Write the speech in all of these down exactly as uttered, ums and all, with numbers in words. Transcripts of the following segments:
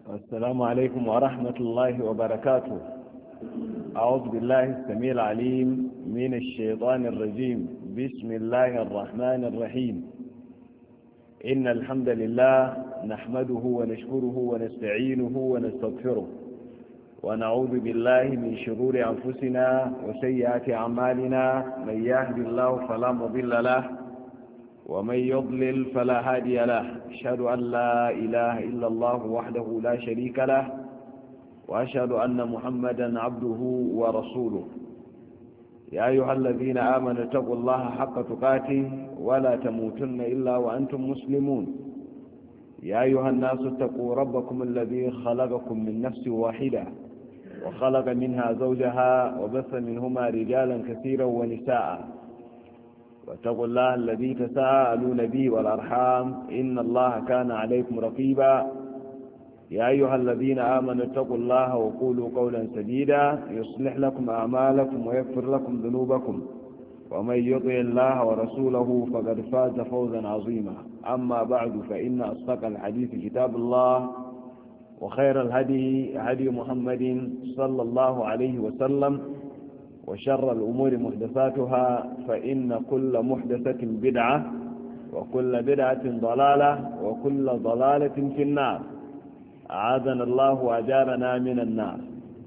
السلام عليكم ورحمة الله وبركاته. أعوذ بالله السميع العليم من الشيطان الرجيم. بسم الله الرحمن الرحيم. إن الحمد لله نحمده ونشكره ونستعينه ونستغفره ونعوذ بالله من شرور أنفسنا وسيئات أعمالنا. من يهد الله فلا مضل له ومن يضلل فلا هادي له. أشهد أن لا إله إلا الله وحده لا شريك له وأشهد أن محمدا عبده ورسوله. يا أيها الذين آمنوا اتقوا الله حق تقاته ولا تموتن إلا وأنتم مسلمون. يا أيها الناس اتقوا ربكم الذي خلقكم من نفس واحدة وخلق منها زوجها وبث منهما رجالا كثيرا ونساء. واتقوا الله الذي تساءلون به والأرحام إن الله كان عليكم رقيبا. يا أيها الذين آمنوا اتقوا الله وقولوا قولا سديدا يصلح لكم أعمالكم ويغفر لكم ذنوبكم ومن يطع الله ورسوله فقد فاز فوزا عظيما. أما بعد فإن أصدق الحديث كتاب الله وخير الهدي هدي محمد صلى الله عليه وسلم وشر الأمور محدثاتها فإن كل محدثة بدعة وكل بدعة ضلالة وكل ضلالة في النار. أعاذنا الله وأجارنا من النار.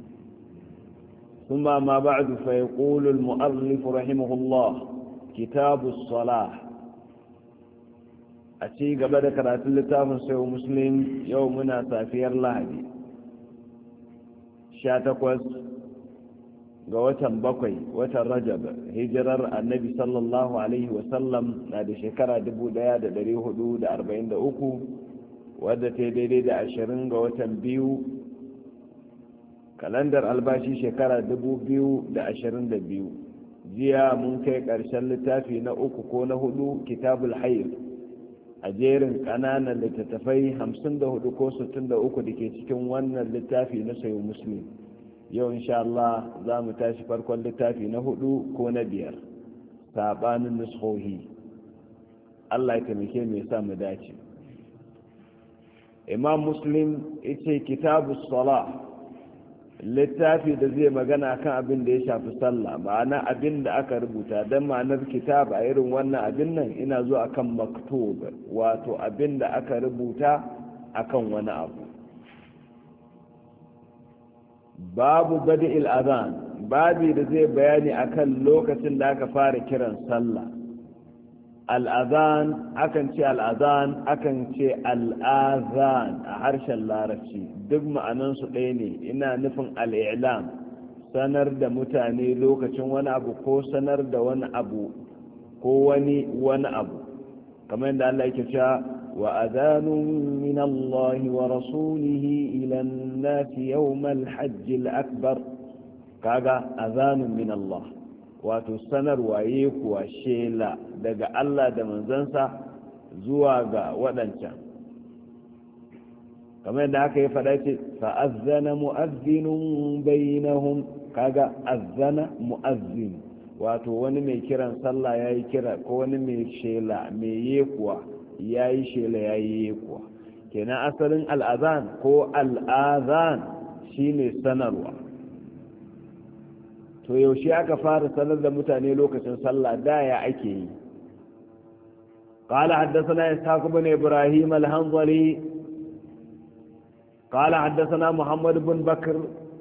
ثم ما بعد فيقول المؤلف رحمه الله كتاب الصلاة. أتي قبل كرات اللتاف سيو مسلم يومنا سافير لهدي شاتكوز ga watan bakwai watan rajab hijirar annabi sallallahu alaihi wasallam na da shekara dubu ɗaya da ɗari hudu da arba'in da uku wadda ta daidai da ashirin ga watan biyu kalandar albashi shekara dubu biyu da ashirin da biyu. jiya mun kai ƙarshen littafi na uku ko na hudu kitabul hayr a jerin ƙananan littattafai hamsin da hudu ko sittin da uku da ke cikin wannan littafi na sayo muslim. yau insha Allah za mu tashi farkon littafi na hudu ko na biyar sabanin nuskohi. Allah ya taimake mu ya sa mu dace. Imam Muslim yace kitabu salah, littafi da zai magana kan abin da ya shafi sallah, ma'ana abin da aka rubuta. dan ma'anar kitab a irin wannan abin nan ina zuwa kan maktub, wato abin da aka rubuta akan wani abu. babu bada'il azan, babi da zai bayani akan lokacin da aka fara kiran sallah. al'azan akan ce al'azan akan ce al'azan a harshen larabci, duk ma'anansu ɗaya ne. ina nufin al'ilam, sanar da mutane lokacin wani abu ko sanar da wani abu ko wani wani abu, kamar yadda Allah yake cewa وأذان من الله ورسوله إلى الناس يوم الحج الأكبر. كاغا أذان من الله وتسنر ويك وشيلا دقا الله دمن زنسا زواغا ودنشا كما يدعك يفدأت فأذن مؤذن بينهم. كاغا أذن مؤذن wato wani mai kiran sallah ya yi kira ko wani mai shela mai yekuwa ya yi shela ya yi yekuwa. kenan asalin al'azan ko al'azan shi ne sanarwa. to yaushe aka fara sanar da mutane lokacin sallah da ya ake yi. قال حدثنا إسحاق بن إبراهيم الهنظلي قال حدثنا محمد بن بكر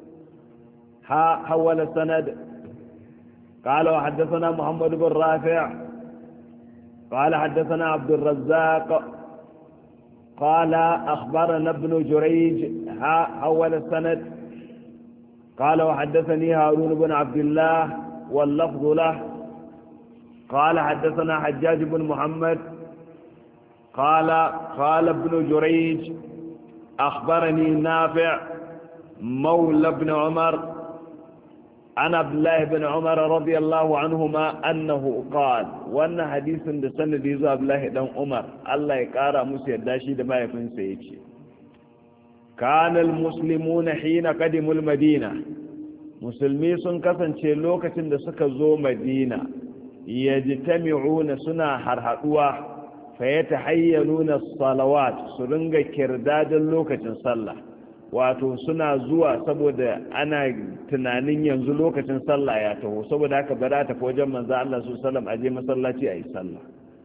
حول السند قال وحدثنا محمد بن رافع قال حدثنا عبد الرزاق قال أخبرنا ابن جريج حول السند قال وحدثني هارون بن عبد الله واللفظ له قال حدثنا حجاج بن محمد قال قال ابن جريج أخبرني نافع مولى ابن عمر عن عبد الله بن عمر رضي الله عنهما أنه قال وأن حديث سند يزو عبد الله بن عمر الله يقارى مسير داشي دما يفن سيتي كان المسلمون حين قدموا المدينة مسلمي سن kasance lokacin da suka zo Madina yajtami'una suna harhaduwa fa yatahayyaluna as-salawat su ringa kirdadin lokacin sallah wato suna zuwa saboda ana tunanin yanzu lokacin sallah ya taho saboda haka ba za ta fi wajen manzo Allah su sallam a je masallaci a yi sallah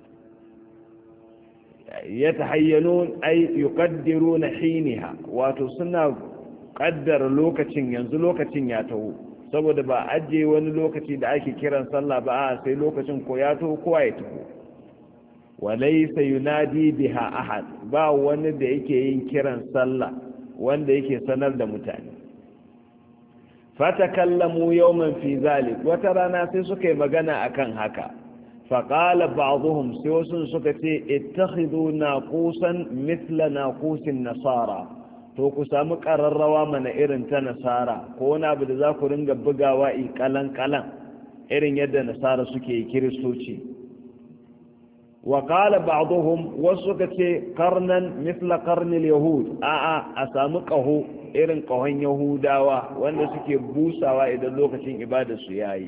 ya tahayyanun ay yuqaddiruna hinaha wato suna kaddara lokacin yanzu lokacin ya taho saboda ba aje wani lokaci da ake kiran sallah ba a sai lokacin ko ya taho ko ya taho walaysa yunadi biha ahad ba wani da yake yin kiran sallah wanda yake sanar da mutane fatakallamu yawman fi zalik wata rana sai suka yi magana akan haka faqala ba'dhum sai wasu suka ce ittakhidhu naqusan mithla naqusin nasara to ku samu qararrawa mana irin ta nasara ko wani abu da za ku ringa bugawa i kalan kalan irin yadda nasara suke kiristoci وقال بعضهم وسكت قرنا مثل قرن اليهود آآ أسامقه إرن قهن يهودا وأن سكي بوسا وإذا لوكتين إبادة سياي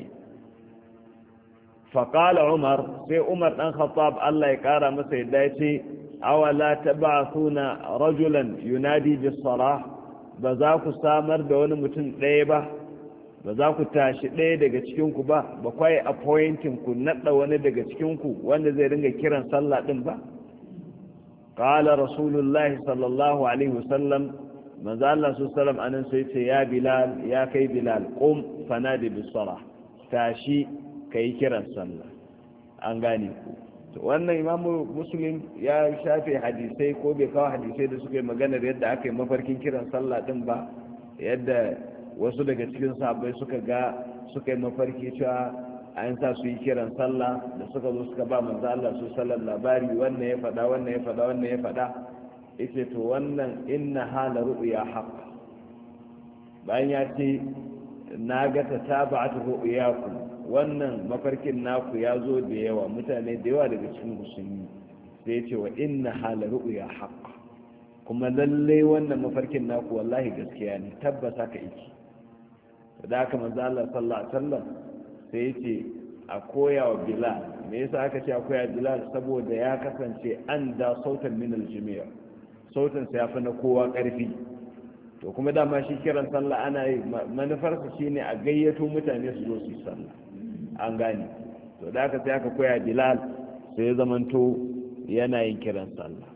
فقال عمر في عمر أن خطاب الله يكارى مسيدايتي أولا تبعثون رجلا ينادي بالصلاة بذاك سامر دون متن ليبة ba za ku tashi ɗaya daga cikinku ba ba kwaye appointing ku naɗa wani daga cikinku wanda zai ringa kiran sallah ɗin ba ƙala rasulullahi sallallahu alaihi wasallam manzo Allah su sallam anan sai ce ya bilal ya kai bilal qum fanadi bis salah tashi kai kiran sallah an gane ku to wannan imamu muslim ya shafe hadisai ko bai kawo hadisai da suka yi maganar yadda aka yi mafarkin kiran sallah ɗin ba yadda wasu daga cikin sahabbai suka ga suka yi mafarki cewa an sa su yi kiran sallah da suka zo suka ba manzo Allah su sallar labari wannan ya faɗa wannan ya faɗa wannan ya faɗa yace to wannan inna hala ru'ya haqq bayan ya ce na ga ta tabatu ru'yakum wannan mafarkin naku ya zo da yawa mutane da yawa daga cikin musulmi sai ya ce wa inna hala ru'ya haqq kuma lalle wannan mafarkin naku wallahi gaskiya ne tabbata ka iki da aka manzo Allah sallallahu alaihi wasallam sai yace a koya wa Bilal me yasa aka ce a koya Bilal saboda ya kasance an da sautan min al-jami' sautin sa yafi na kowa karfi to kuma dama shi kiran sallah ana yi manufar sa shine a gayyato mutane su zo su yi sallah an gane to da aka sai aka koya Bilal sai ya zamanto yana yin kiran sallah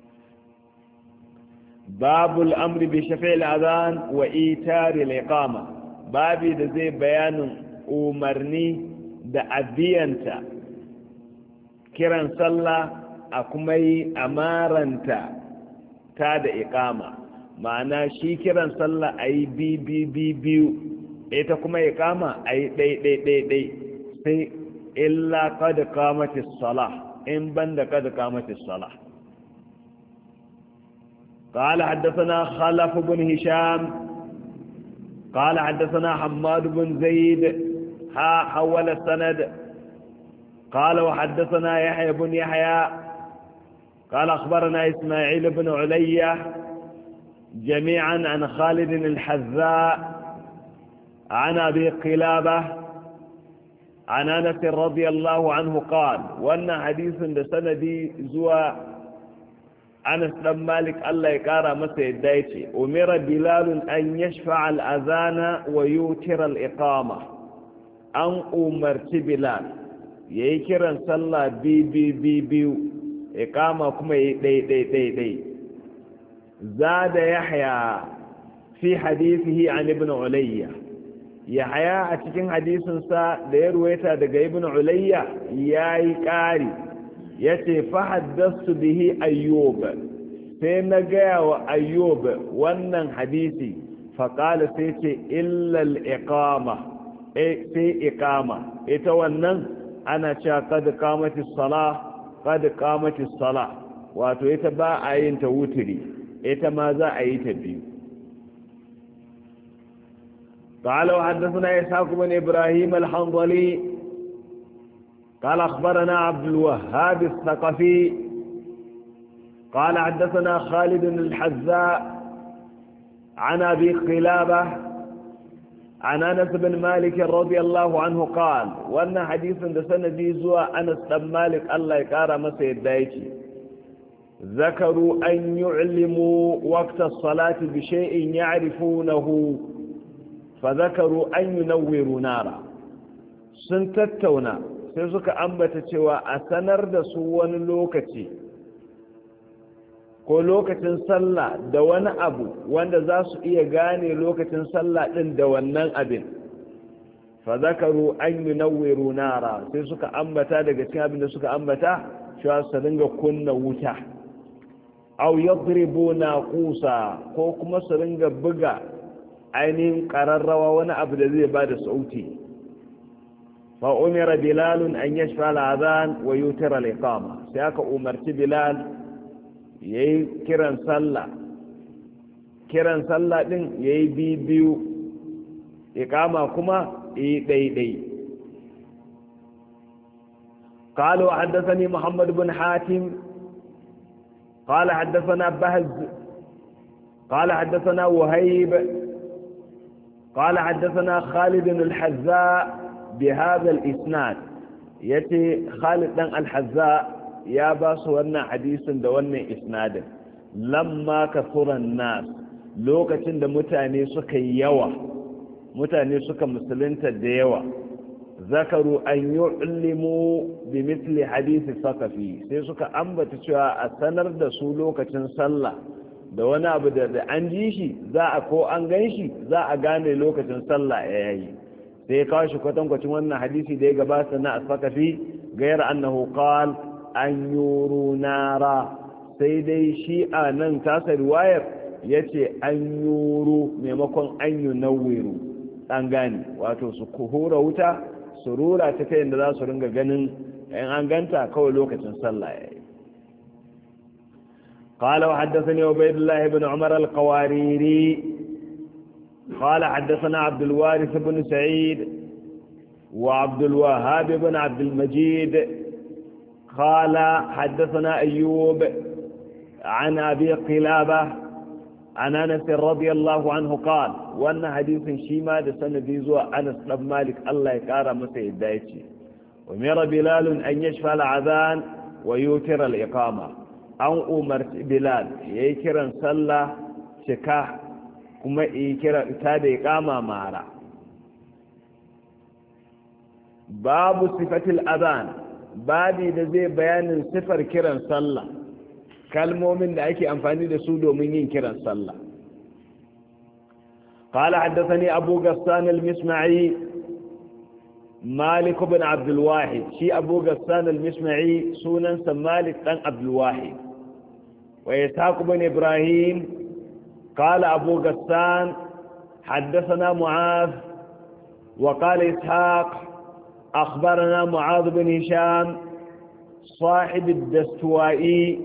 babul amri bi shafi'il adhan wa itari al-iqama babi da zai bayanin umarni da abiyanta kiran sallah a kuma yi amaranta ta da iqama ma'ana shi kiran sallah a yi bi bi bi biyu ita kuma iqama a yi ɗai ɗai ɗai ɗai sai illa qad qamatis salah in banda qad qamatis salah قال حدثنا خلف بن هشام قال حدثنا حماد بن زيد ها حول السند قال وحدثنا يحيى بن يحيى قال أخبرنا إسماعيل بن علية جميعا عن خالد الحذاء عن أبي قلابة عن أنس رضي الله عنه قال وأن حديث سندي زوى أنس بن مالك الله يقارى متى يدايتي أمر بلال أن يشفع الأذان ويوتر الإقامة أن أمرت بلال يكرن صلى بي بي بي بي إقامة كما يدي دي دي دي زاد يحيى في حديثه عن ابن عليا يحيى أتكين حديث سا ليرويتا دقى ابن عليا ياي كاري yace fahaddastu bihi ayyub sai na gaya wa ayyub wannan hadisi faqala sai ce illa al-iqama eh sai iqama ita wannan ana cewa qad qamatis salah qad qamatis salah wato ita ba a yin ta wutiri ita ma za a yi ta biyu قال وحدثنا إسحاق بن إبراهيم الحنظلي قال أخبرنا عبد الوهاب الثقفي قال حدثنا خالد الحذاء عن أبي قلابة عن أنس بن مالك رضي الله عنه قال وأن حديث دسنا دي زوى أنس بن مالك الله يكارى مسيد دايتي ذكروا أن يعلموا وقت الصلاة بشيء يعرفونه فذكروا أن ينوروا نارا سنتتونا سيزك أنبتتوا أسنر دسوان لوكتي ko lokacin sallah da wani abu wanda za su iya gane lokacin sallah din da wannan abin fa zakaru an yunawwiru nara sai suka ambata daga cikin abin da suka ambata cewa su dinga kunna wuta aw yadribu naqusa ko kuma su dinga buga ainihin qararrawa wani abu da zai bada sauti fa umira bilal an yashfa al-adhan wa yutira al-iqama sai aka umarci bilal yayi kiran sallah kiran sallah din yayi bibiyu iqama kuma yi daidai قالوا حدثني محمد بن حاتم قال حدثنا بهز قال حدثنا وهيب قال حدثنا خالد الحذاء بهذا الإسناد يتي خالد الحذاء ya ba su wannan hadisin da wannan isnadin lamma kasuran nas lokacin da mutane suka yi yawa mutane suka musulunta da yawa zakaru an yu'limu bi mithli hadisi saqafi sai suka ambata cewa a sanar da su lokacin sallah da wani abu da an ji shi za a ko an gan shi za a gane lokacin sallah yayi sai kawo shi kwatankwacin wannan hadisi da ya gabata na saqafi gayar annahu qala an yuru nara sai dai shi a nan tasa riwayar ya ce an yuru maimakon an yi nauwiru ɗan gani wato su hura wuta su rura ta ta yadda za su ringa ganin in an ganta kawai lokacin sallah ya yi قال وحدثني عبيد الله بن عمر القواريري قال حدثنا عبد الوارث بن سعيد وعبد الوهاب بن عبد المجيد قال حدثنا أيوب عن أبي قلابة عن أنس رضي الله عنه قال وأن حديث شيما دسن ديزوى أنس بن مالك الله يكارى مسيد دايتي ومر بلال أن يشفى العذان ويوتر الإقامة أن أمرت بلال يكرا صلى شكاه كما يكرا إتاد إقامة مارا باب صفة الأذان babi da zai bayanin sifar kiran sallah kalmomin da ake amfani da su domin yin kiran sallah قال حدثني أبو غسان المسمعي مالك بن عبد الواحد شي أبو غسان المسمعي سنن مالك بن عبد الواحد وإسحاق بن إبراهيم قال أبو غسان حدثنا معاذ وقال إسحاق أخبرنا معاذ بن هشام صاحب الدستوائي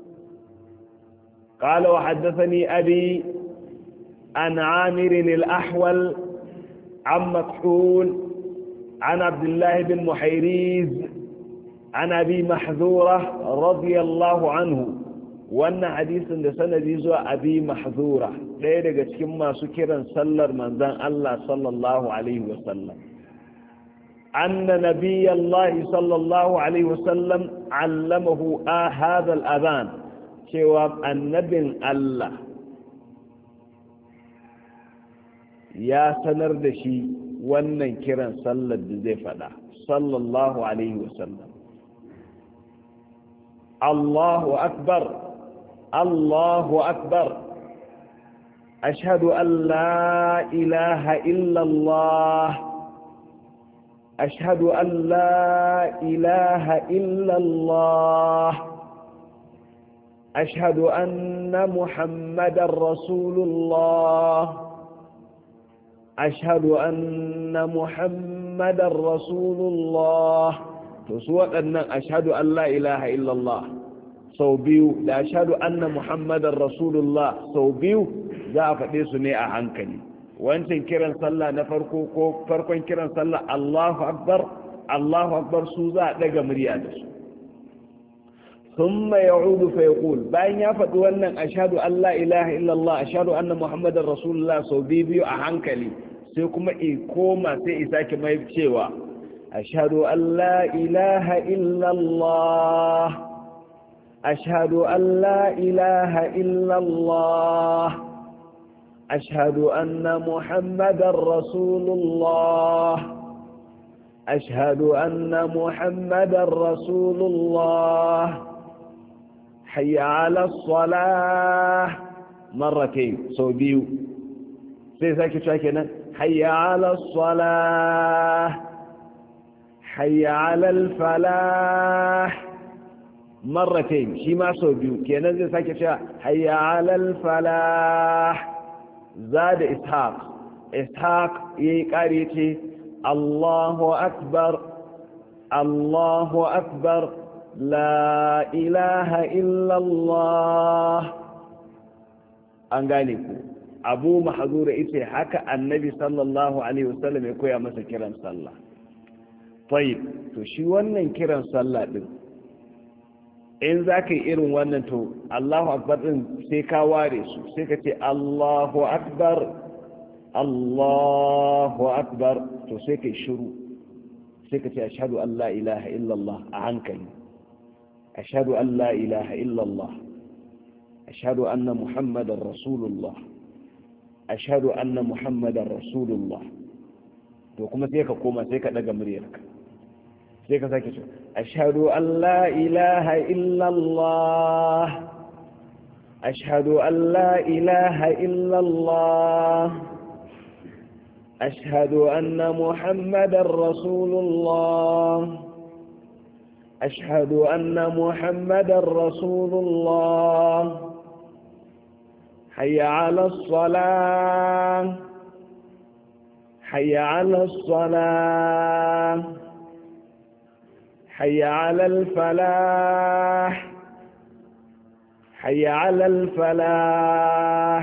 قال وحدثني أبي عن عامر الأحول عن مكحول عن عبد الله بن محيريز عن أبي محذورة رضي الله عنه وأن حديث لسنة زوى أبي محذورة ليلة كما سكرا سلر من ذن الله صلى الله عليه وسلم أن نبي الله صلى الله عليه وسلم علمه آه هذا الأذان شواب النبي الله يا سنردشي wannan kiran sallar da zai fada sallallahu alaihi wasallam Allahu akbar Allahu akbar ashhadu an la ilaha illa Allah ashhadu an la ilaha illa Allah ashhadu anna muhammadar rasulullah أشهد أن محمد رسول الله تسوى أن أشهد أن لا إله إلا الله صوبيو لا أشهد أن محمد رسول الله صوبيو ذا فديسني أعنكني وأنت كيران صلى نفركو فرقو كيران صلى الله أكبر الله أكبر سوزا لقى مريادس ثم يعود فيقول باين يفت وأن أشهد أن لا إله إلا الله أشهد أن محمد رسول الله صوبيو أعنكني sai kuma ikoma sai isake mai cewa ashhadu an la ilaha illallah أشهد أن لا إله إلا الله أشهد أن محمدا رسول الله أشهد أن محمدا رسول الله حي على الصلاة مرتين صوبيو سيساكي شاكينا حي على الصلاة حي على الفلاح مرتين شما صوبيو كينا سيساكي شاكينا حي على الفلاح زاد إسحاق إسحاق يقاريتي الله أكبر الله أكبر لا إله إلا الله أنغانيكو أبو محذور إيتي حكى النبي صلى الله عليه وسلم يقول يا مسا كيران صلى طيب تو شي wannan kiran sallah din in zaka yi irin wannan to Allahu akbar din sai ka ware su sai ka ce Allahu akbar Allahu akbar to sai kai shiru sai ka ce ashhadu an la ilaha illa Allah a hankali ashhadu an la ilaha illa Allah ashhadu anna muhammadar rasulullah ashhadu anna muhammadar rasulullah to kuma sai ka koma sai ka daga muryarka sai ka sake ce ashhadu an la ilaha illa Allah ashhadu an la ilaha illa Allah أشهد أن محمدا رسول الله أشهد أن محمدا رسول الله حي على الصلاة حي على الصلاة حي على الفلاح حي على الفلاح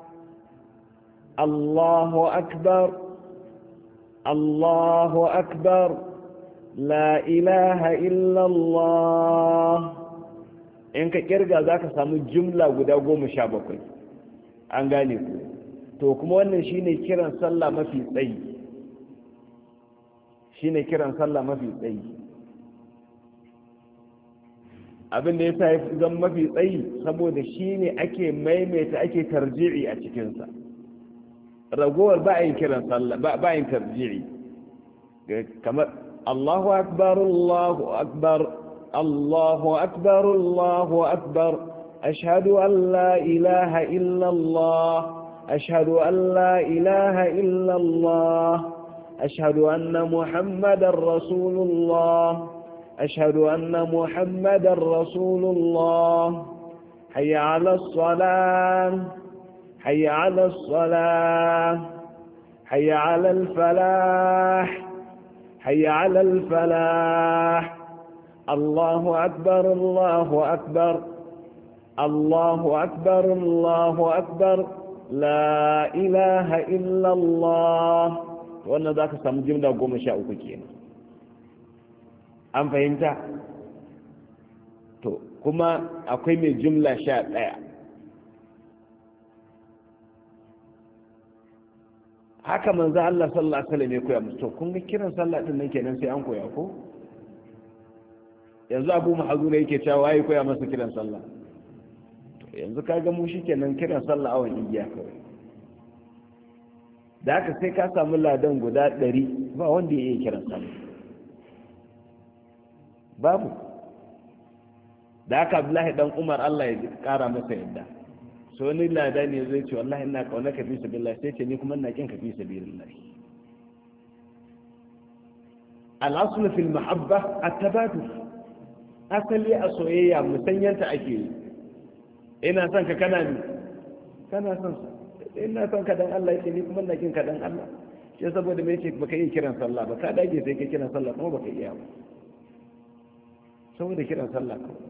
الله أكبر الله أكبر لا إله إلا الله إنك كرجع ذاك سامو جملة وداغو مشابكين an gane ku to kuma wannan shine kiran sallah mafi tsayi shine kiran sallah mafi tsayi abin da yasa ya zama mafi tsayi saboda shine ake maimaita ake tarji'i a cikin sa ragowar ba yin kiran sallah ba yin tarji'i kamar Allahu akbar Allahu akbar Allahu akbar Allahu akbar ashhadu an la ilaha illa Allah ashhadu an la ilaha illa Allah ashhadu anna muhammadar rasulullah ashhadu anna muhammadar rasulullah hayya 'ala as-salah حي على الصلاة حي على الفلاح حي على الفلاح الله أكبر الله أكبر الله أكبر الله أكبر لا إله إلا الله وأنا ذاك سمجمنا وقوم شاء كينا أم فهمت تو كما أقيم الجملة شاء haka manzo Allah sallallahu alaihi wasallam ya koya musu to kun ga kiran sallah din nan kenan sai an koya ko yanzu Abu Mahzura yake cewa waye koya masa kiran sallah to yanzu kaga mu shikenan kiran sallah awan igiya kawai da haka sai ka samu ladan guda ɗari ba wanda ya yi kiran sallah babu da haka Abdullahi dan Umar Allah ya kara masa yadda so wani lada ne zai ce wallahi ina kauna ka fi sabilillah sai ce ni kuma ina kin ka fi sabilillah al-aslu fil mahabba at-tabadul asali a soyayya musanyanta ake yi ina son ka kana ni kana son ina son ka dan Allah yake ni kuma ina kin ka dan Allah sai saboda me yake baka yi kiran sallah ba ka dage sai ka kiran sallah kuma baka iya ba saboda kiran sallah kawai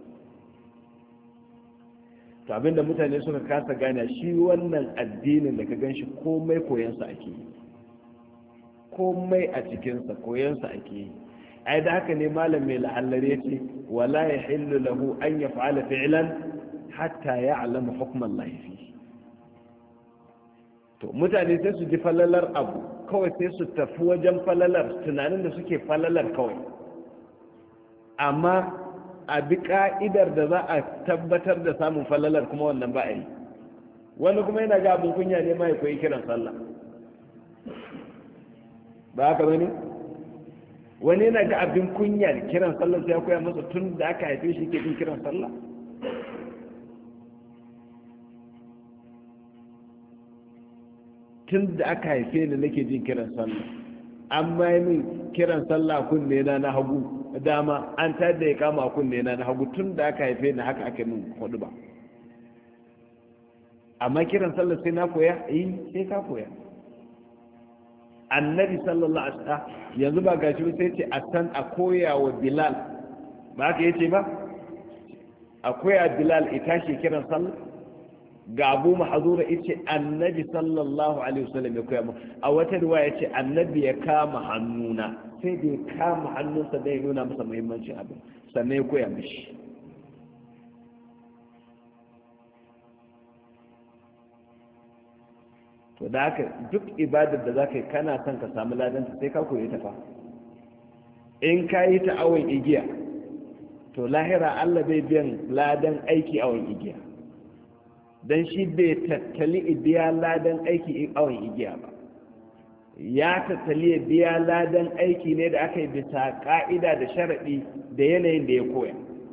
to abinda mutane suka kasa gane shi wannan addinin da ka ganshi komai koyansa ake yi komai a cikinsa koyansa ake yi ai da haka ne malam mai la'allare ce wala ya hillu lahu an ya fa'ala fi'lan hatta ya alama hukman laifi to mutane sai su ji falalar abu kawai sai su tafi wajen falalar tunanin da suke falalar kawai amma a bi ka'idar da za a tabbatar da samun falalar kuma wannan ba a yi. Wani kuma yana ga abin kunya ne ma ya koyi kiran sallah, ba haka bane? Wani yana ga abin kunya kiran sallah sai ya koya masa tun da aka haife shi ke jin kiran sallah. Tun da aka haife ni nake jin kiran sallah, amma yi min kiran sallah kunne na na hagu dama, an tada ya kama kunne na na hagu, tun da aka haife ni haka aka min hudu ba. Amma kiran sallah sai na koya? yi sai ka koya. Annabi sallallahu alaihi wasallam yanzu ba gashi sai ce a san a koya wa Bilal, ba haka yace ba, a koya Bilal ita shi kiran sallah. Ga Abu Mahzura yace Annabi sallallahu alaihi wasallam ya koya mu, a wata riwaya yace Annabi ya kama hannuna, sai da ya kama hannunsa da ya nuna masa muhimmancin abin, sannan ya koya mishi. To da haka duk ibadar da za ka yi kana son ka samu ladanta sai ka koyi ta fa. In ka yi ta awon igiya, to lahira Allah bai biyan ladan aiki awon igiya, don shi bai tattali biya ladan aiki awon igiya ba. Ya tattali biya ladan aiki ne da aka yi bisa ka'ida da sharaɗi da yanayin da ya koya.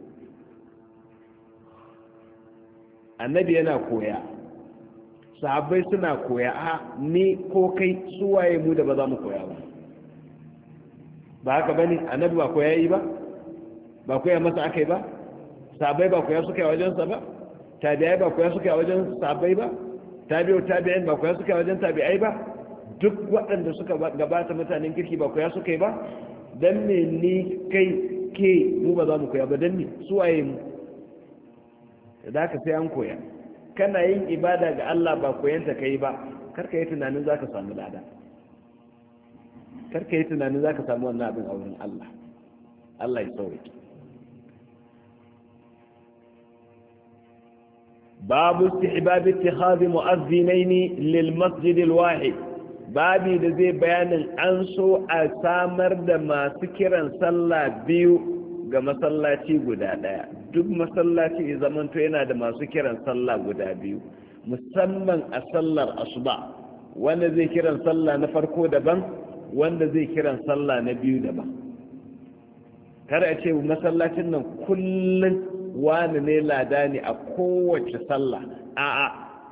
Annabi yana koya, sahabbai suna koya, a ni ko kai suwaye mu da ba za mu koya ba. Ba haka bane? Annabi ba koya yi ba, ba koya masa aka yi ba, sahabbai ba koya suka yi wajensa ba, tabi'ai ba koya suka yi wajen sahabbai ba, tabi'u tabi'in ba koya suka yi wajen tabi'ai ba, duk waɗanda suka gabata mutanen kirki ba koya suka yi ba. Dan me ni kai ke mu ba za mu koya ba? Dan me suwaye mu? Da haka sai an koya. Kana yin ibada ga Allah ba koyanta kai ba, karka yi tunanin za ka samu lada, karka yi tunanin za ka samu wannan abin a wurin Allah. Allah ya sauke. babu istihbab ittikhadh mu'adhdhinayn lil masjid al wahid, babi da zai bayanin an so a samar da masu kiran sallah biyu ga masallaci guda daya. Duk masallaci ya zamanto yana da masu kiran sallah guda biyu, musamman a sallar asuba, wanda zai kiran sallah na farko daban, wanda zai kiran sallah na biyu daban. Kada a ce masallacin nan kullum wani ne lada ne a kowace sallah, a'a,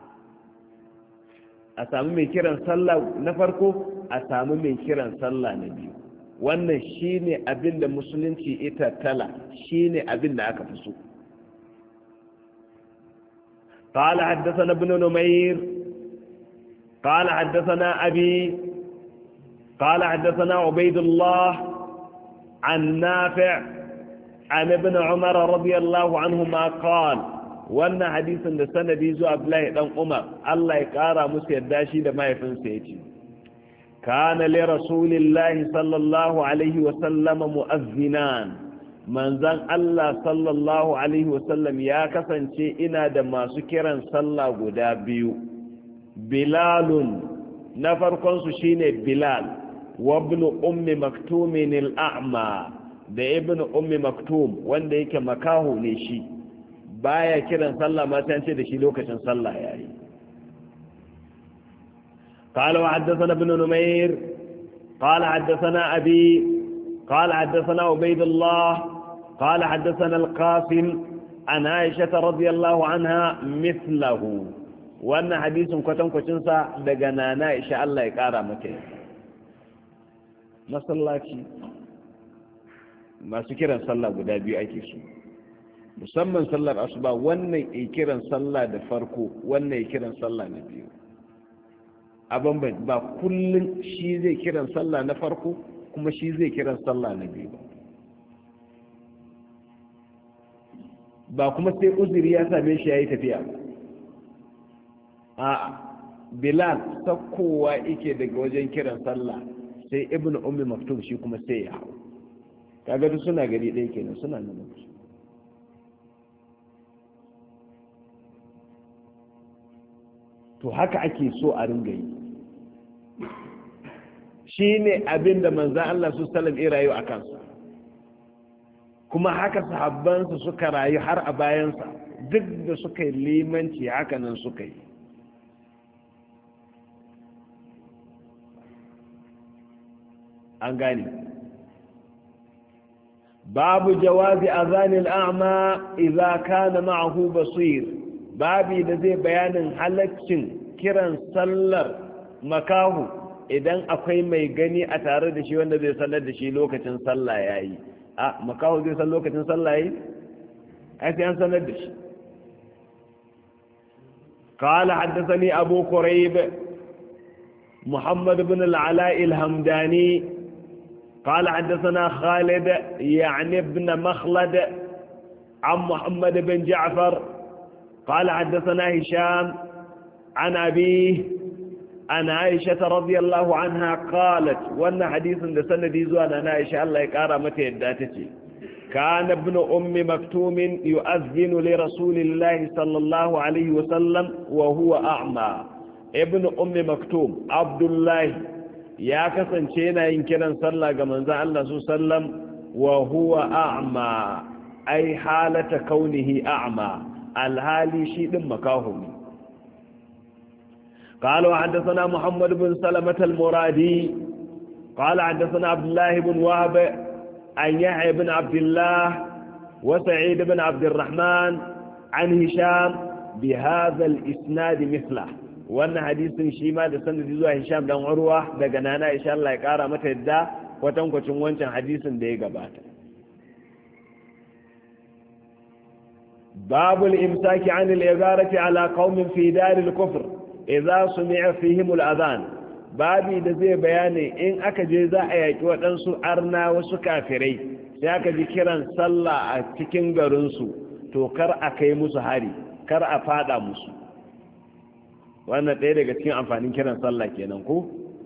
a samu mai kiran sallah na farko, a samu mai kiran sallah na biyu. Wannan shine abin da musulunci ita tala, shine abin da aka fi so. قال حدثنا ابن نمير قال حدثنا أبي قال حدثنا عبيد الله عن نافع عن ابن عمر رضي الله عنهما قال وأن حديث لسنة بيزو أبلاه دان عمر الله يقارى مسيد داشي لما يفنسيتي كان لرسول الله صلى الله عليه وسلم مؤذنان من ذن الله صلى الله عليه وسلم يا كسانشي ina da masu kiran sallah guda biyu. Bilalun na farkon su shine Bilal wa ibn ummi maktum al-a'ma, da ibn ummi maktum wanda yake makaho ne shi, baya kiran sallah ma sai an ce da shi lokacin sallah yayi. قال وحدثنا ابن نمير قال حدثنا أبي قال حدثنا عبيد الله قال حدثنا القاسم عن عائشة رضي الله عنها مثله، وأن حديث كتن كتنسا دقنا عائشة الله يقارى مكي masallaci masu kiran sallah guda biyu ake su, musamman sallar asuba, wannan ya kiran sallah da farko, wannan ya kiran sallah na biyu. Abin ba kullum shi zai kiran sallah na farko kuma shi zai kiran sallah na biyu ba kuma sai uzuri ya same shi yayi tafiya ba. A'a, Bilal sakkowa yake daga wajen kiran sallah, sai ibnu ummi maktum shi kuma sai ya hau. Kaga duk suna gari ɗaya kenan, suna nan. To haka ake so a ringa yi. Shi ne abin da manzan Allah su salam irayu a kansu. kuma haka sahabbansa suka rayu har a bayansa duk da suka yi limanci hakanan suka yi. an gane babu jawazi azanil a'ma idza kana ma'ahu basir, babi da zai bayanin halaccin kiran sallar makahu idan akwai mai gani a tare da shi wanda zai sanar da shi lokacin sallah yayi. a makahu zai san lokacin sallah yayi ai sai an sanar da shi. قال حدثني أبو كريب محمد بن العلاء الهمداني قال حدثنا خالد يعني ابن مخلد عن محمد بن جعفر قال حدثنا هشام عن أبيه عن عائشة رضي الله عنها قالت وأن حديث لسندي زوان أنا عائشة الله يكارى متى يداتتي كان ابن أم مكتوم يؤذن لرسول الله صلى الله عليه وسلم وهو أعمى. ابن أم مكتوم عبد الله يا كسن شينا ينكرن صلى كمن ذا الله صلى الله عليه وسلم وهو أعمى أي حالة كونه أعمى الهالي شيء مكاهم. قالوا حدثنا محمد بن سلمة المرادي قال حدثنا عبد الله بن وهب عن يحيى بن عبد الله وسعيد بن عبد الرحمن عن هشام بهذا الإسناد مثله. وأن حديث شيما ده سند زوا هشام دان عروة ده جنانا إن شاء الله يقارى متى الدا وتنكو تنوانش حديث ده يقبات. باب الإمساك عن الإغارة على قوم في دار الكفر إذا سمع فيهم الأذان. babi da zai bayani in aka je za a yaki waɗansu arna wasu kafirai sai aka ji kiran sallah a cikin garinsu to kar a kai musu hari, kar a fada musu. wannan ɗaya daga cikin amfanin kiran sallah kenan ko.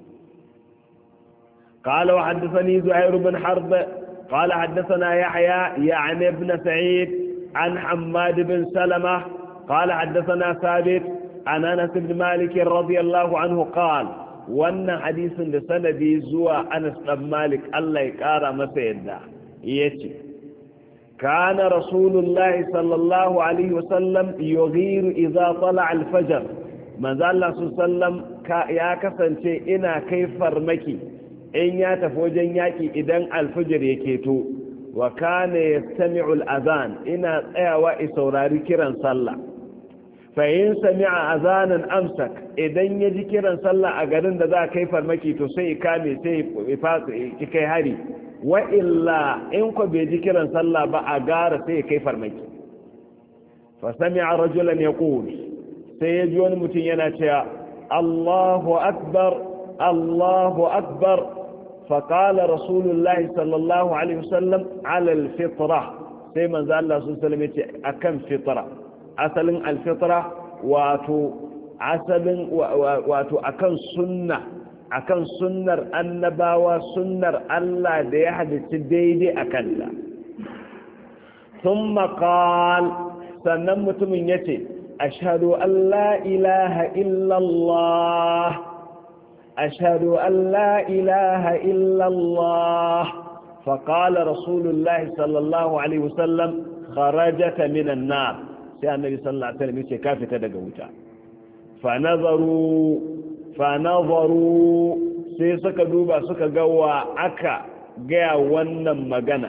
قال وحدثني زهير بن حرب قال حدثنا يحيى يعني ابن سعيد عن حماد بن سلمة قال حدثنا ثابت عن أنس بن مالك رضي الله عنه قال wannan hadisin da sanadi zuwa Anas dan Malik Allah ya kara masa yadda yace kana rasulullahi sallallahu alaihi wasallam yughiru idza tala al-fajr. manzo Allah sallam ya kasance ina kai farmaki in ya tafi wajen yaki idan al-fajr yake to wa kana yastami'u al-adhan ina tsayawa i saurari kiran sallah. fa'in sami'a azanan amsak idan ya ji kiran sallah a garin da za a kai farmaki to sai kame sai ya kai hari, wa illa in ko bai ji kiran sallah ba a gara sai ya kai farmaki. fa sami'a rajulan yaqul sai ya ji wani mutum yana cewa Allahu akbar Allahu akbar. fa qala rasulullahi sallallahu alaihi wasallam ala al-fitra, sai manzo Allah sallallahu alaihi wasallam ya ce akan fitra. asalin alfitra wato asalin wato akan sunna akan sunnar annabawa sunnar Allah da ya hadisi daidai akan ta. thumma qala sannan mutumin yace ashhadu an la ilaha illa Allah ashhadu an la ilaha illa Allah. فقال رسول الله صلى الله عليه وسلم خرجت من النار. sai annabi sallallahu alaihi wasallam yace ka fita daga wuta. fa nazaru fa nazaru sai suka duba suka ga wa aka ga wannan magana.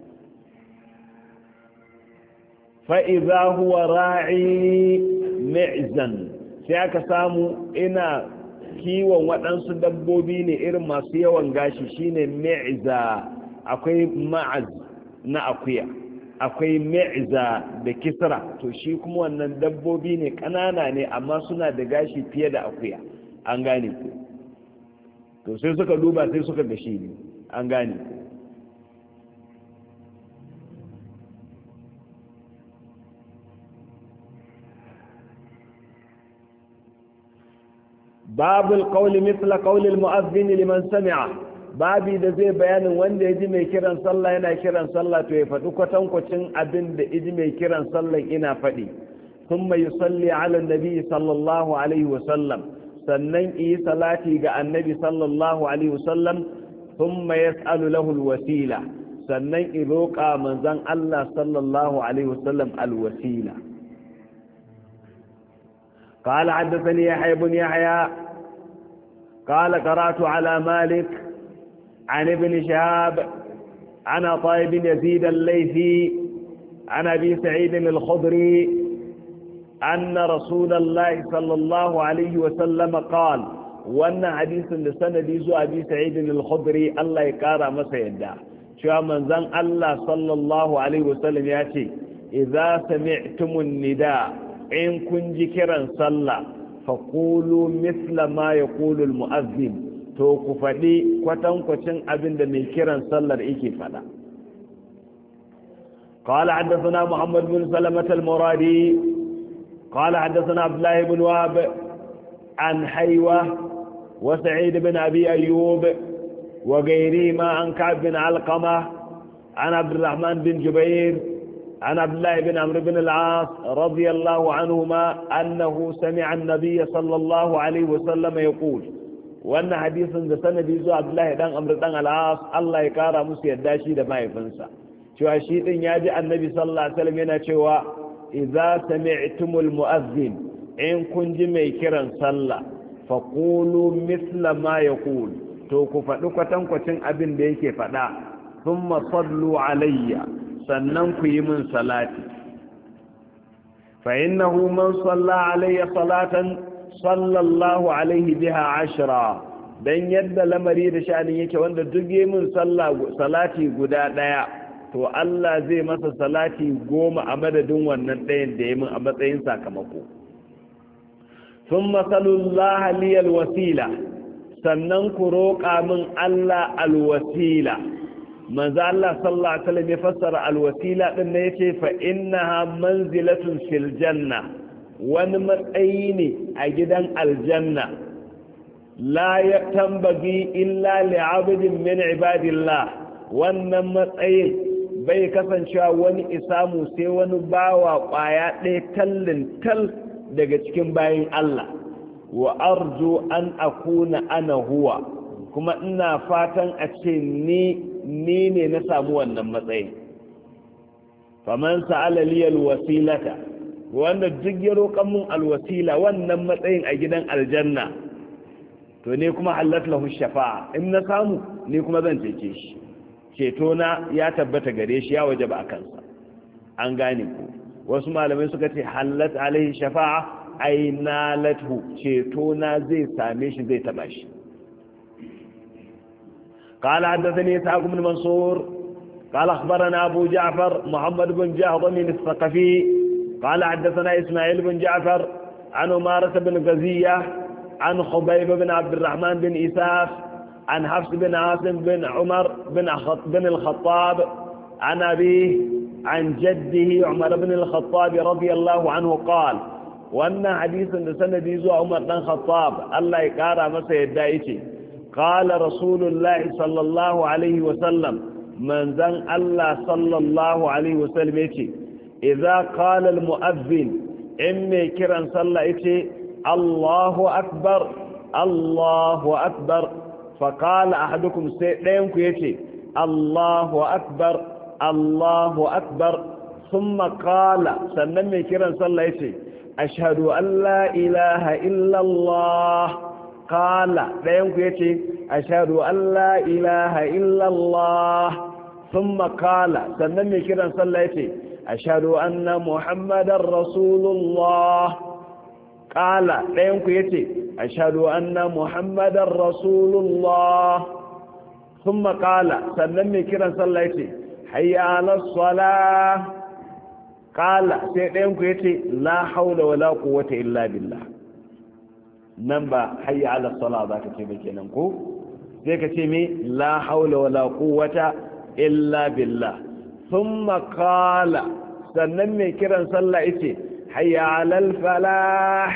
fa idza huwa ra'i mi'zan, sai aka samu ina kiwon waɗansu dabbobi ne irin masu yawan gashi shine mi'za. akwai ma'az na akuya, akwai me'iza da kisra, to shi kuma wannan dabbobi ne kanana ne amma suna da gashi fiye da akuya. an gane ku to sai suka duba sai suka ga shi ne. an gane ku babul qawli mithla qawli al-mu'adhdhin liman sami'a. babi da zai bayanin wanda ya ji mai kiran sallah yana kiran sallah to ya faɗi kwatankwacin abin da iji mai kiran sallah ina faɗi. sun mai salli ala nabi sallallahu alaihi wasallam, sannan yi salati ga annabi sallallahu alaihi wasallam. sun mai yas'alu lahul wasila, sannan in roƙa manzon Allah sallallahu alaihi wasallam alwasila. قال حدثني يحيى بن يحيى قال قرأت على مالك عن ابن شهاب عن عطاء بن يزيد الليثي عن أبي سعيد الخضري أن رسول الله صلى الله عليه وسلم قال وأن حديث لسند يزو أبي سعيد الخضري الله يكارى مسيدا شو من زن الله صلى الله عليه وسلم يأتي إذا سمعتم النداء إن كن ذكرا صلى فقولوا مثل ما يقول المؤذن توقف لي كتن كتن أبن من كرا صلى إيكي فلا. قال حدثنا محمد بن سلمة المرادي قال حدثنا عبد الله بن وهب عن حيوة وسعيد بن أبي أيوب وغيرهما عن كعب بن علقمة عن عبد الرحمن بن جبير عن عبد الله بن عمرو بن العاص رضي الله عنهما أنه سمع النبي صلى الله عليه وسلم يقول وأن حديث سند يزو عبد الله بن عمرو بن العاص الله يكارى مسي الداشي ده ما يفنسا شو شيء ياجي النبي صلى الله عليه وسلم yana cewa idza sami'tumul mu'adhdhin in kun ji mai kiran sallah faqulu mithla ma yaqul to ku faɗi kwatankwacin abin da yake faɗa thumma sallu alayya sannan ku yi min salati fa innahu man salla alayya salatan sallallahu alaihi biha ashra dan yadda lamari da sha'anin yake wanda duk yi min salati guda daya to Allah zai masa salati goma a madadin wannan dayan da yi min a matsayin sakamako thumma sallallahu liyal wasila sannan ku roƙa min Allah alwasila manzo Allah sallallahu alaihi wasallam ya fassara alwasila din ne yace fa innaha manzilatun fil janna wani matsayi ne a gidan aljanna la yatambagi illa li'abdin min ibadillah wannan matsayin bai kasancewa wani isamu sai wani bawa kwaya ɗaya tallin tal daga cikin bayin Allah wa arju an akuna ana huwa kuma ina fatan a ce ni ni ne na samu wannan matsayin faman sa'ala li alwasilata wanda duk ya roƙan mun alwasila wannan matsayin a gidan aljanna to ne kuma halat lahu shafa'a in na samu ni kuma zan cece shi ceto na ya tabbata gare shi ya wajaba a kansa an gane ku wasu malamai suka ce halat alaihi shafa'a ay nalathu ceto na zai same shi zai taba shi قال حدثني إسحاق بن منصور قال أخبرنا أبو جعفر محمد بن جهضم الثقفي قال حدثنا إسماعيل بن جعفر عن أمارة بن غزية عن خبيب بن عبد الرحمن بن إساف عن حفص بن عاصم بن عمر بن, بن الخطاب عن أبيه عن جده عمر بن الخطاب رضي الله عنه قال وأن حديث سند يزوى عمر بن الخطاب الله يقارى مسا يدائتي قال رسول الله صلى الله عليه وسلم من ذن الله صلى الله عليه وسلم يتي إذا قال المؤذن إمي كرا صلى يتي الله أكبر الله أكبر فقال أحدكم سيدينك يتي الله أكبر الله أكبر ثم قال سنمي كرا صلى يتي أشهد أن لا إله إلا الله قال ɗayanku ya ce ashhadu an la ilaha illallah thumma qala sannan mai kiran sallah ya ce ashhadu anna muhammadar rasulullah qala ɗayanku ya ce ashhadu anna muhammadar rasulullah thumma qala sannan mai kiran sallah ya ce hayya ala salah qala sai ɗayanku ya ce la haula wala quwwata illa billah nan ba hayya ala sala za ka ce ba kenan ko sai ka ce me la haula wala quwwata illa billah thumma qala sannan mai kiran sallah yace hayya ala al falah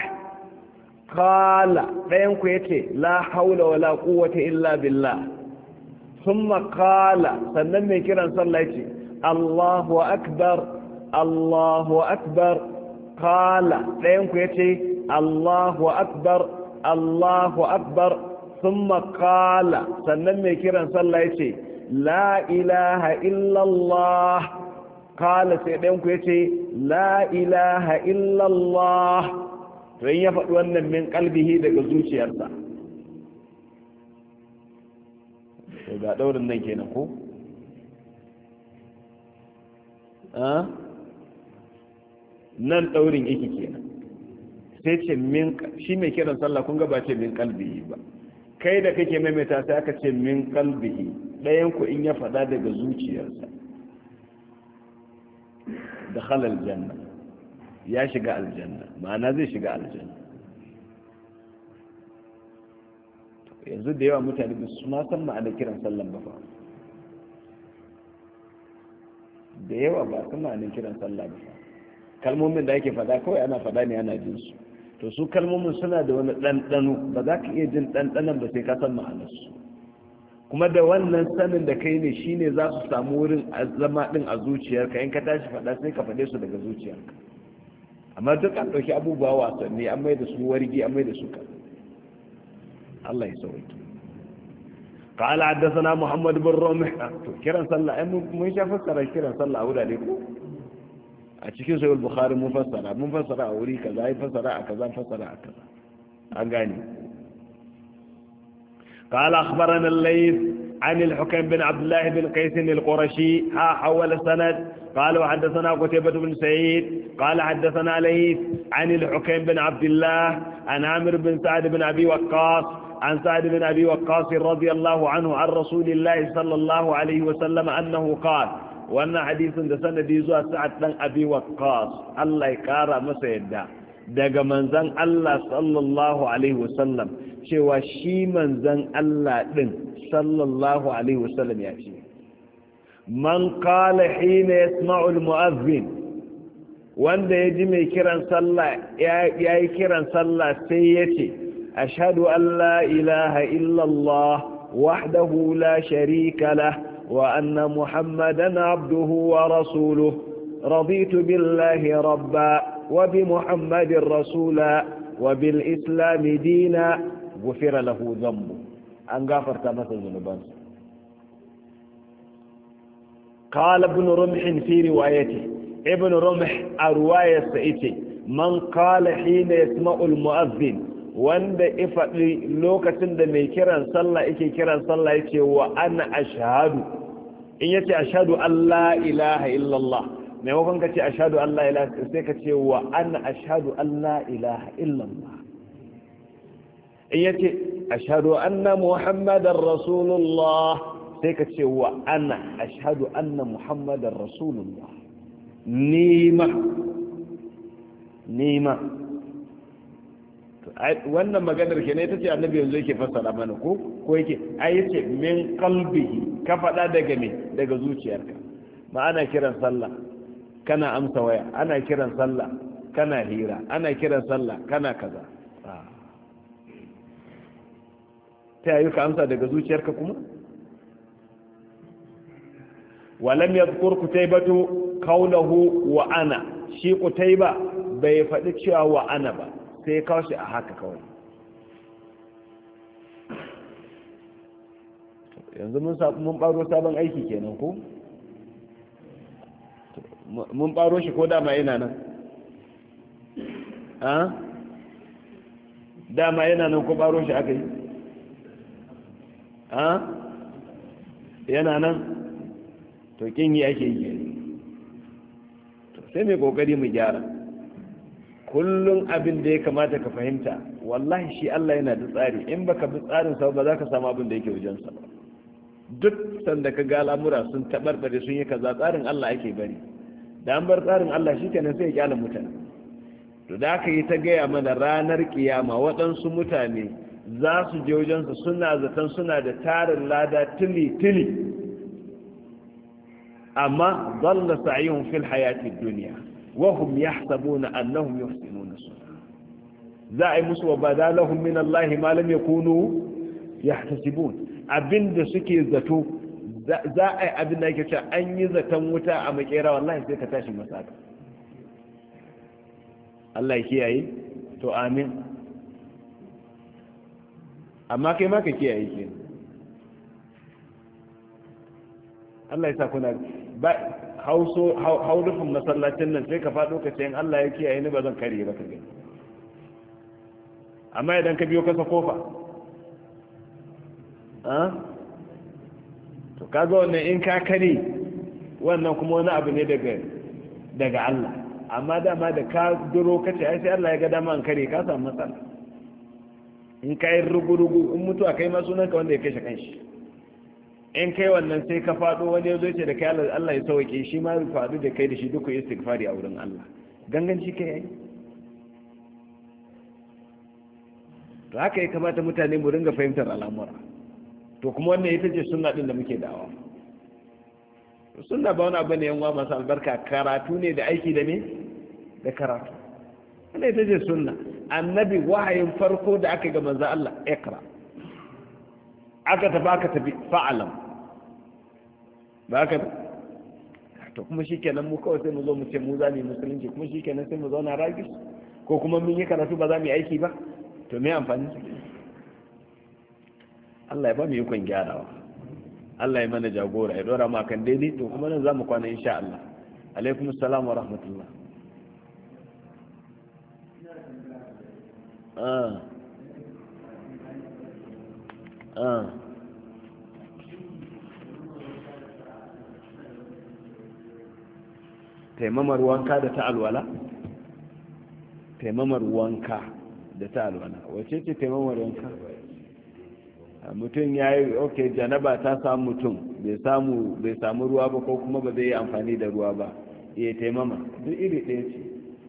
qala dayan ku yace la haula wala quwwata illa billah thumma qala sannan mai kiran sallah yace Allahu akbar Allahu akbar qala dayan ku yace Allahu akbar Allahu akbar thumma qala sannan mai kiran sallah yace la ilaha illallah qala sai ɗayan ku yace la ilaha illallah to in ya faɗi wannan min qalbihi daga zuciyarsa to ga daurin nan kenan ko a nan daurin yake kenan sai ce min shi mai kiran sallah kun ga ba ce min qalbihi ba kai da kake maimaita sai aka ce min qalbihi ɗayan ku in ya faɗa daga zuciyarsa da halal janna ya shiga aljanna ma'ana zai shiga aljanna yanzu da yawa mutane ba su ma san ma'anar kiran sallan ba fa da yawa ba su ma'anar kiran sallah ba kalmomin da ake faɗa kawai ana faɗa ne ana jin su to su kalmomin suna da wani ɗanɗano ba za ka iya jin ɗanɗanon ba sai ka san ma'anarsu kuma da wannan sanin da kai ne shine za su samu wurin zama ɗin a zuciyarka in ka tashi faɗa sai ka faɗe su daga zuciyarka amma duk an ɗauki abubuwa wasanni an mai da su wargi an mai da su kan Allah ya sauke قال حدثنا محمد بن رمح كيران صلى mun sha fassara kiran sallah a wurare ko a cikin sahih bukhari mun fassara mun fassara a wuri kaza ai fassara a kaza fassara a kaza an gane قال اخبرنا الليث عن الحكم بن عبد الله بن قيس القرشي ها حول السند قال وحدثنا قتيبة بن سعيد قال حدثنا ليث عن الحكم بن عبد الله عن عامر بن سعد بن ابي وقاص عن سعد بن ابي وقاص رضي الله عنه عن رسول الله صلى الله عليه وسلم انه قال wannan hadisin da sanadi zuwa sa'ad dan abi waqqas Allah ya kara masa yadda daga manzon Allah sallallahu alaihi wasallam cewa shi manzon Allah din sallallahu alaihi wasallam ya ce man qala hina yasma'u almu'adhdhin wanda yaji mai kiran sallah yayi kiran sallah sai yace ashhadu an la ilaha illa Allah wahdahu la sharika lahu وأن محمدا عبده ورسوله رضيت بالله ربا وبمحمد رسولا وبالإسلام دينا غفر له ذنبه أن غفرت مثل ذنوبان قال ابن رمح في روايته ابن رمح الرواية سئتي من قال حين يسمع المؤذن wanda ifaɗi lokacin da mai kiran sallah yake kiran sallah yake wa ana ashhadu in yace ashhadu an la ilaha illallah maimakon ka ce ashhadu an la ilaha sai ka ce wa ana ashhadu an la ilaha illallah in yace ashhadu anna muhammadar rasulullah sai ka ce wa ana ashhadu anna muhammadar rasulullah nima nima wannan maganar ke ne ta ce annabi yanzu yake fassara mana ko ko yake ai yace min qalbihi ka faɗa daga me daga zuciyarka ma ana kiran sallah kana amsa waya ana kiran sallah kana hira ana kiran sallah kana kaza ta yi ka amsa daga zuciyarka kuma walam yadhkur kutaybatu qawluhu wa ana shi kutayba bai faɗi cewa wa ana ba sai kawo shi a haka kawai yanzu mun ɓaro sabon aiki kenan ko mun ɓaro shi ko dama yana nan a dama yana nan ko ɓaro shi aka yi a yana nan to kin yi ake yi sai mai kokari mu gyara kullum abin da ya kamata ka fahimta wallahi shi Allah yana da tsari in baka bi tsarin sa ba za ka samu abin da yake wajen sa duk sanda ka ga al'amura sun tabarbare sun yi kaza tsarin Allah ake bari da an bar tsarin Allah shikenan sai ya kyala mutane to da aka yi ta gaya mana ranar kiyama waɗansu mutane za su je wajen sa suna zaton suna da tarin lada tili tili amma dalla sa'yuhum fil hayati dunya وهم يحسبون أنهم يحسنون صنعا زائي مسوى بدا لهم من الله ما لم يكونوا يحتسبون abin da suke zato za a yi abin da yake cewa an yi zaton wuta a makera wallahi sai ka tashi masaka Allah ya kiyaye to amin amma kai ma ka kiyaye ke Allah ya sa kuna ba hauso haurufin masallacin nan sai ka faɗo ka ce in Allah ya kiyaye ni ba zan kare ba ka gani amma idan ka biyo kasa kofa to kaga wannan in ka kare wannan kuma wani abu ne daga daga Allah amma dama da ka duro kace ai sai Allah ya ga dama an kare ka samu matsala in kai rugurugu in mutu akai ma sunan ka wanda ya kashe kanshi in kai wannan sai ka fado wani yazo ce da kai Allah ya sauke shi ma ya fadu da kai da shi duka istighfari a wurin Allah ganganci kai yayi to haka ya kamata mutane mu ringa fahimtar al'amura to kuma wannan ita ce sunna din da muke da'awa sunna ba wani abu ne yan uwa masu albarka karatu ne da aiki da me da karatu wannan ita ce sunna annabi wahayin farko da aka ga manzo Allah ikra aka tafi aka tafi fa'alam ba ka to kuma shikenan mu kawai sai mu zo mu ce mu za mu yi musulunci kuma shikenan sai mu zauna ragis ko kuma mun yi karatu ba za mu yi aiki ba to me amfani su Allah ya ba mu yi kun gyarawa Allah ya mana jagora ya dora mu kan daidai to kuma nan zamu kwana insha Allah alaikum assalam wa rahmatullah ah ah taimamar wanka da ta alwala taimamar wanka da ta alwala wace ce taimamar wanka mutum ya yi ok janaba ta samu mutum bai samu ruwa ba ko kuma ba zai yi amfani da ruwa ba iya taimama duk iri ɗaya ce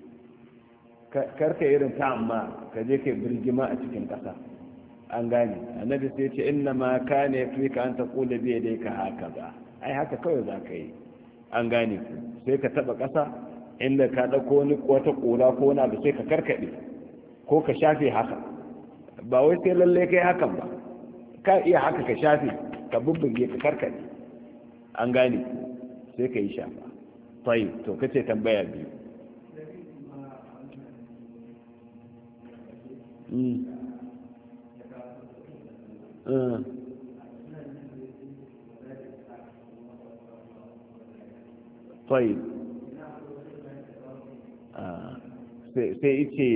karka irin ta amma ka je ka birgima a cikin ƙasa an gane annabi sai ce inna ma ka ne fi ka an ta kula biya dai ka haka ba ai haka kawai za ka yi an gane sai ka taɓa ƙasa inda ka ɗauko wani wata ƙura ko wani abu sai ka karkaɗe ko ka shafe haka ba wai sai lallai kai hakan ba ka iya haka ka shafe ka bubbuge ka karkade an gane sai ka yi shafa tayi to kace tambaya biyu mm uh tayi ah sai sai ce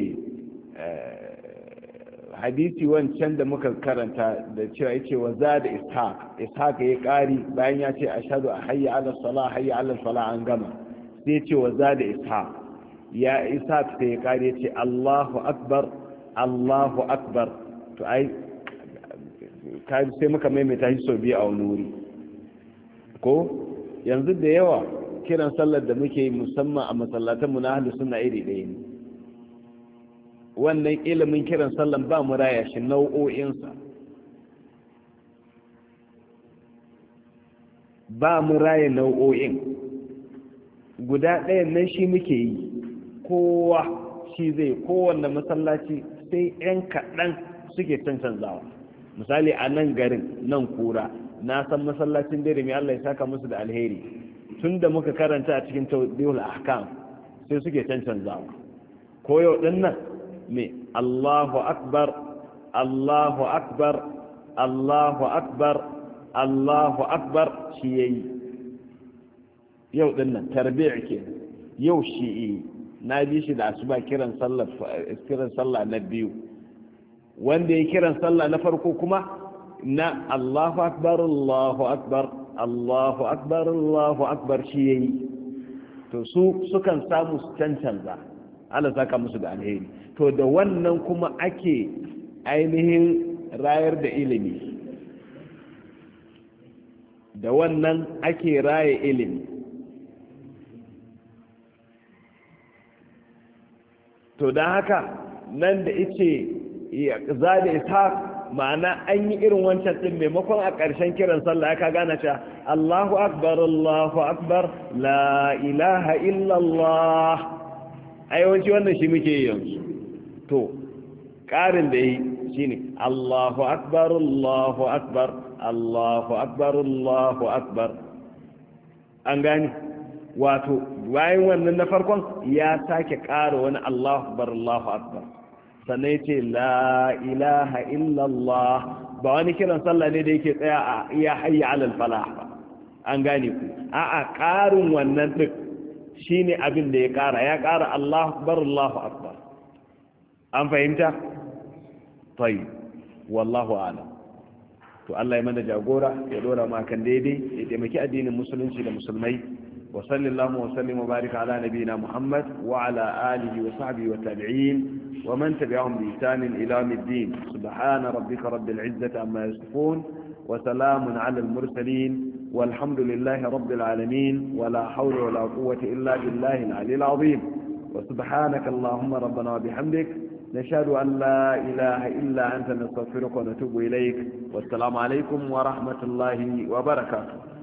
hadisi wancan da muka karanta da cewa yace wa zada ishaq ishaq ya kari bayan ya ce ashhadu hayya ala salah hayya ala salah an gama sai yace wa zada ishaq ya ishaq sai ya kari yace Allahu akbar Allahu akbar to ai kai sai muka maimaita shi sau biyu a wani wuri ko yanzu da yawa kiran sallar da muke yi musamman a masallatanmu na ahlus sunna iri ɗaya ne wannan ilimin kiran sallan ba mu raya shi nau'o'insa ba mu raya nau'o'in guda ɗayan nan shi muke yi kowa shi zai kowanne masallaci sai 'yan kaɗan suke cancanzawa misali a nan garin nan kura na san masallacin dare mai Allah ya saka musu da alheri tun da muka karanta a cikin tawdihul ahkam sai suke cancanzawa ko yau ɗin nan me Allahu akbar Allahu akbar Allahu akbar Allahu akbar shi yayi yau din nan tarbi'i ke yau shi na bi shi da asuba kiran sallah kiran sallah na biyu wanda ya kiran sallah na farko kuma na Allahu akbar Allahu akbar Allahu akbar Allahu akbar shi yayi to su sukan samu su cancanza Allah saka musu da alheri to da wannan kuma ake ainihin rayar da ilimi da wannan ake raye ilimi to don haka nan da ice za da isa ma'ana an yi irin wancan ɗin maimakon a ƙarshen kiran sallah aka gane cewa Allahu akbar Allahu akbar la ilaha illallah ai yawanci wannan shi muke yanzu to ƙarin da yi shine Allahu akbar Allahu akbar Allahu akbar Allahu akbar an gani wato bayan wannan na farkon ya sake ƙara wani Allahu akbar Allahu akbar sannan yace la ilaha illallah ba wani kiran sallah ne da yake tsaya a iya hayya alal falah ba an gane ku a'a ƙarin wannan duk shine abin da ya ƙara ya ƙara Allahu akbar Allahu akbar an fahimta tayi wallahu a'lam to Allah ya mana jagora ya dora mu kan daidai ya taimaki addinin musulunci da musulmai wa sallallahu wa sallim wa barika ala nabiyina Muhammad wa ala alihi wa sahbihi wa tabi'in wa man tabi'ahum bi ihsan ila yawmiddin subhana rabbika rabbil izzati amma yasifun wa salamun ala al mursalin والحمد لله رب العالمين ولا حول ولا قوة إلا بالله العلي العظيم وسبحانك اللهم ربنا وبحمدك نشهد أن لا إله إلا أنت نستغفرك ونتوب إليك والسلام عليكم ورحمة الله وبركاته